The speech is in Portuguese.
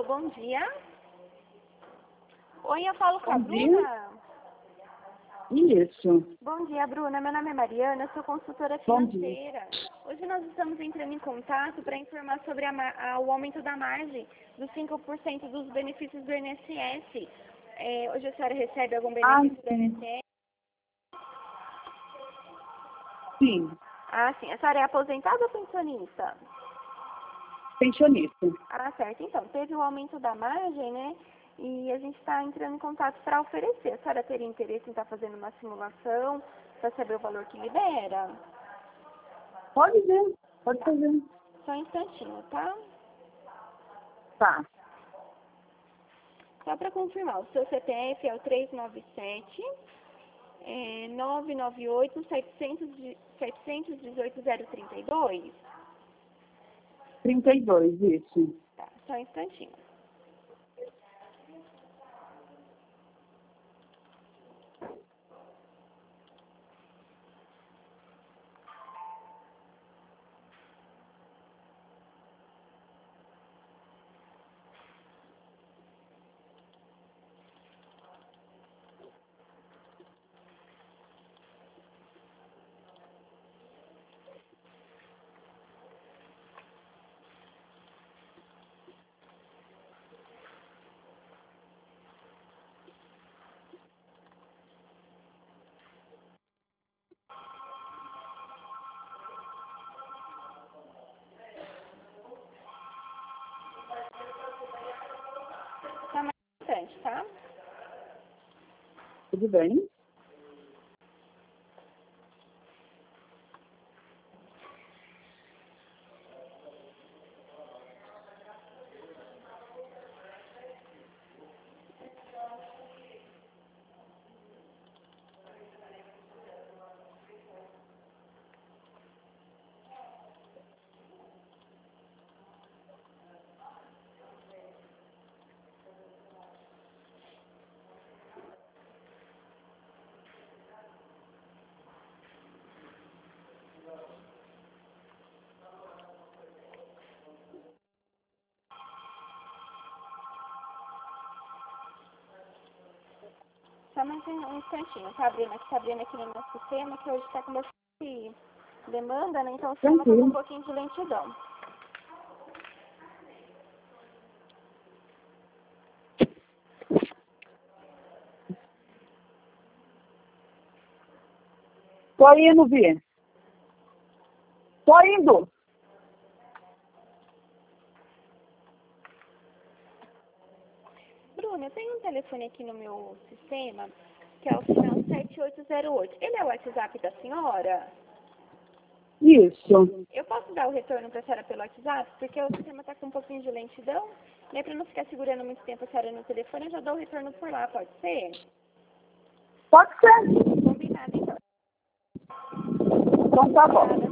bom dia. Oi, eu falo com a Bom Bruna. Isso. Bom dia, Bruna. Meu nome é Mariana, eu sou consultora Bom financeira. Hoje nós estamos entrando em contato para informar sobre o aumento da margem dos 5% dos benefícios do INSS. Hoje a senhora recebe algum benefício do INSS? Sim. Ah, sim. A senhora é aposentada ou pensionista? Pensionista. Ah, certo. Então, teve o aumento da margem, né? E a gente está entrando em contato para oferecer. A senhora teria interesse em estar fazendo uma simulação para saber o valor que libera? Pode ver. Pode fazer. Só um instantinho, tá? Tá. Só para confirmar, o seu CPF é o 397 998 718 032? 32, isso. Tá, só um instantinho. Só mais um instante, tá? Tudo bem? Só mais um instantinho, tá abrindo aqui no meu sistema, que hoje está com bastante demanda, né? Então o sistema está com um pouquinho de lentidão. Tô indo, Vi. Tô indo. Bruna, eu tenho um telefone aqui no meu sistema, que é o final 7808. Ele é o WhatsApp da senhora? Isso. Eu posso dar o retorno para a senhora pelo WhatsApp? Porque o sistema está com um pouquinho de lentidão. E aí, para não ficar segurando muito tempo a senhora no telefone, eu já dou o retorno por lá, pode ser? Pode ser. Combinado, então. Então tá bom.